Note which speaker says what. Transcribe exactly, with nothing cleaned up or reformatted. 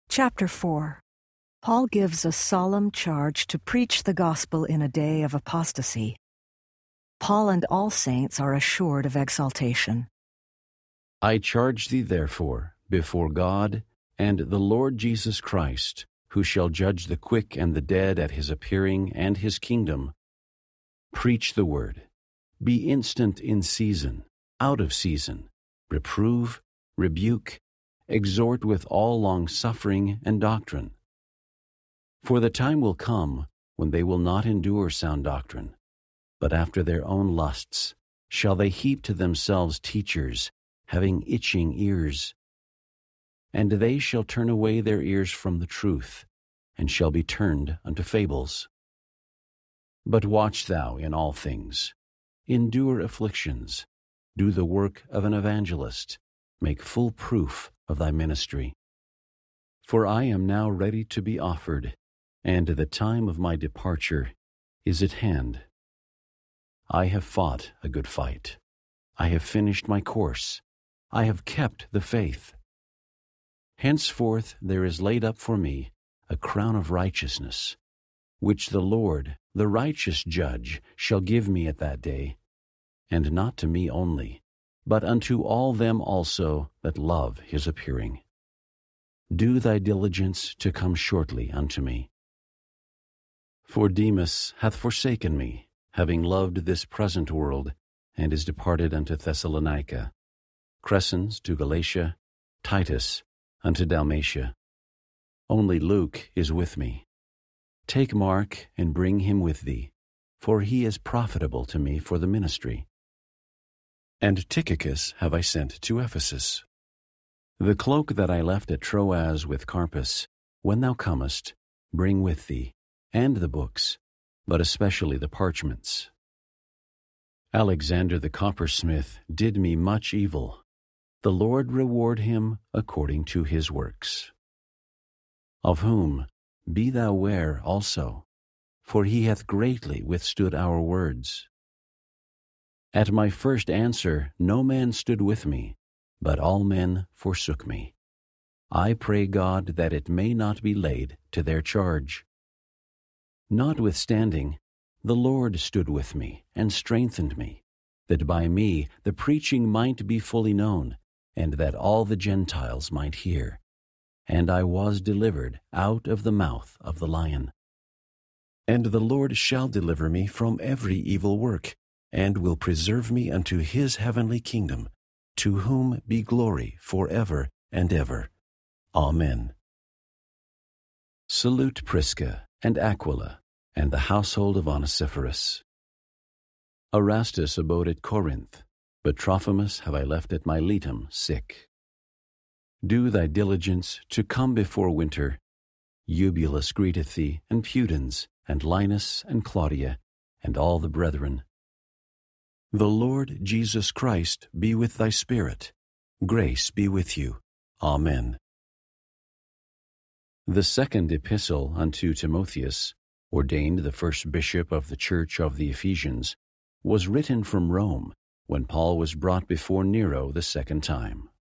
Speaker 1: Chapter four. Paul gives a solemn charge to preach the gospel in a day of apostasy. Paul and all saints are assured of exaltation.
Speaker 2: I charge thee therefore before God and the Lord Jesus Christ, who shall judge the quick and the dead at his appearing and his kingdom. Preach the word. Be instant in season, out of season. Reprove, rebuke, exhort with all long-suffering and doctrine. For the time will come when they will not endure sound doctrine, but after their own lusts shall they heap to themselves teachers, having itching ears. And they shall turn away their ears from the truth, and shall be turned unto fables. But watch thou in all things, endure afflictions, do the work of an evangelist, make full proof of thy ministry. For I am now ready to be offered, and the time of my departure is at hand. I have fought a good fight. I have finished my course. I have kept the faith. Henceforth there is laid up for me a crown of righteousness, which the Lord, the righteous judge, shall give me at that day, and not to me only, but unto all them also that love his appearing. Do thy diligence to come shortly unto me. For Demas hath forsaken me, having loved this present world, and is departed unto Thessalonica. Crescens to Galatia, Titus unto Dalmatia. Only Luke is with me. Take Mark and bring him with thee, for he is profitable to me for the ministry. And Tychicus have I sent to Ephesus. The cloak that I left at Troas with Carpus, when thou comest, bring with thee, and the books, but especially the parchments. Alexander the coppersmith did me much evil. The Lord reward him according to his works. Of whom be thou ware also, for he hath greatly withstood our words. At my first answer no man stood with me, but all men forsook me. I pray God that it may not be laid to their charge. Notwithstanding, the Lord stood with me and strengthened me, that by me the preaching might be fully known, and that all the Gentiles might hear. And I was delivered out of the mouth of the lion. And the Lord shall deliver me from every evil work, and will preserve me unto his heavenly kingdom, to whom be glory forever and ever. Amen. Salute Prisca and Aquila, and the household of Onesiphorus. Erastus abode at Corinth, but Trophimus have I left at Miletum sick. Do thy diligence to come before winter. Eubulus greeteth thee, and Pudens, and Linus, and Claudia, and all the brethren. The Lord Jesus Christ be with thy spirit. Grace be with you. Amen. The second epistle unto Timotheus, ordained the first bishop of the church of the Ephesians, was written from Rome, when Paul was brought before Nero the second time.